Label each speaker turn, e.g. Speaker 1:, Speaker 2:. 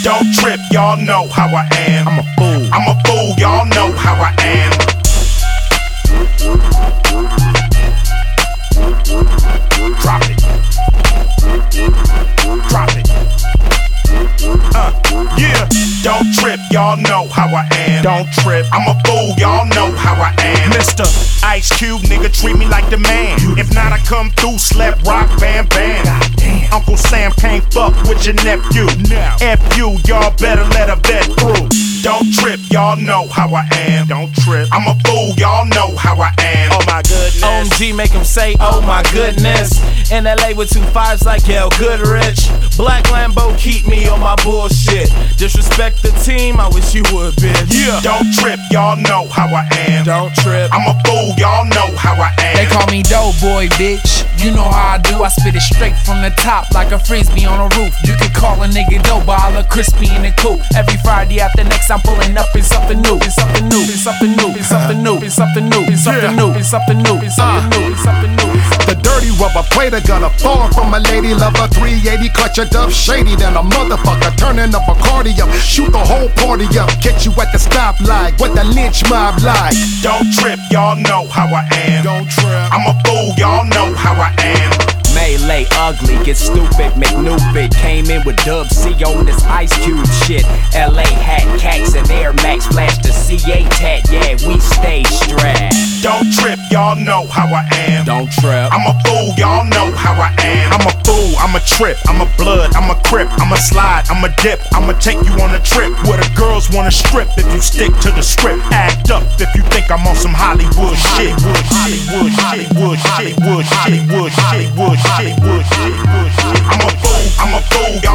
Speaker 1: Don't trip, y'all know how I am. I'm a fool. I'm a fool, y'all know how I am. Drop it. Drop it. Yeah. Don't trip, y'all know how I am. Don't trip. I'm a fool, y'all know how I am. Mr. Ice Cube, nigga, treat me like the man. If not, I come through, slap, rock, bam, bam. Uncle Sam can't fuck with your nephew. F you, y'all better let a vet through. Don't trip, y'all know how I am. Don't trip. I'm a fool, y'all know how I am. Oh my goodness.
Speaker 2: OMG make him say, oh my goodness. In LA with 2 5s like Hell Goodrich. Black Lambo keep me on my bullshit. Disrespect the team, I wish you would, bitch.
Speaker 1: Yeah. Don't trip, y'all know how I am.
Speaker 2: Don't trip.
Speaker 1: I'm a fool, y'all know how I am.
Speaker 3: They call me Doughboy, bitch. You know how I do. I spit it straight from the top like a frisbee on a roof. You can call a nigga dope, but I look crispy in the coop. Every Friday after next, I'm pulling up in something new. It's something new. It's something new. It's something new. It's something new. It's something new. It's something new. It's something new. It's something new.
Speaker 4: The dirty rubber plater gonna fall from a lady lover. 380 clutch a dub shady than a motherfucker. Turning up a cardi up, shoot the whole party up. Catch you at the stoplight, what the lynch mob like.
Speaker 1: Don't trip, y'all know how I am.
Speaker 4: Don't trip.
Speaker 1: I'm a fool, y'all know how I am.
Speaker 5: Melee ugly, get stupid, McNupid. Came in with Dub C on this Ice Cube shit. LA hat, cats and Air Max, flash the CA tat. Yeah, we stay strapped.
Speaker 1: Don't trip, y'all know how I am.
Speaker 5: Don't trip.
Speaker 1: I'm a fool, y'all know how I am. I'm a fool, I'm a trip, I'm a blood, I'm a crip, I'm a slide, I'm a dip, I'ma take you on a trip where the girls wanna strip if you stick to the script. Act up if you think I'm on some Hollywood shit. Hollywood shit, Hollywood shit, Hollywood shit, Hollywood shit, Hollywood shit. I'm a fool, y'all